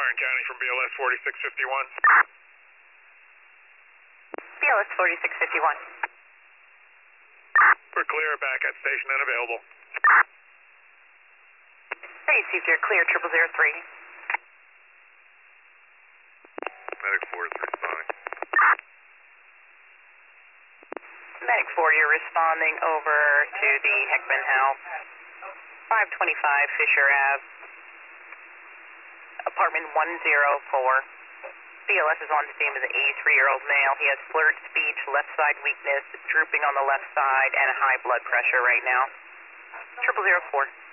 Martin County from BLS 4651. BLS 4651. We're clear, back at station and available. Received your clear, 0003. Medic 4 is responding. Medic 4, you're responding over to the Heckman House, 525 Fisher Ave, apartment 104. BLS is on the scene with an 83-year-old male. He has slurred speech, left side weakness, drooping on the left side, and a high blood pressure right now. 0004.